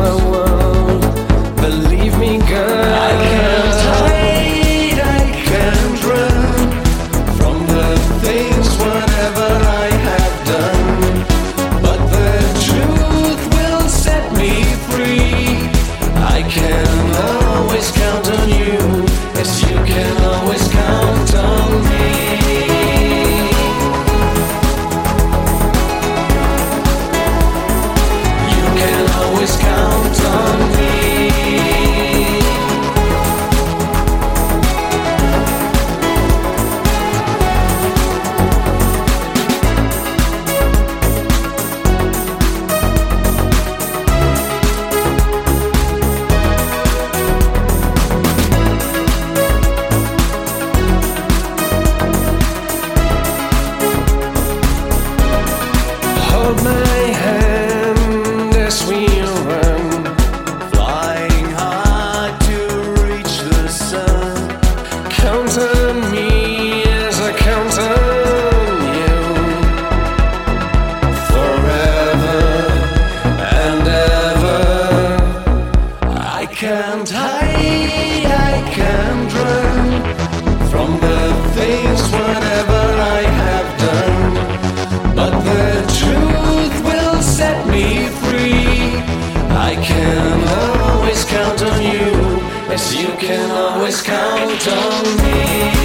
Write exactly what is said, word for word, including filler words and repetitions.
the world. Believe me, girl, I can't hide, I can't run from the things whatever I have done. But the truth will set me free. I can always count on you, as you can always count on me. You can always count on me. Hold my hand as we run, flying hard to reach the sun. Count on me as I count on you, forever and ever. I can't hide, I can't run from the things whatever I have done. But the truth will set me free. I can always count on you, as you can always count on me.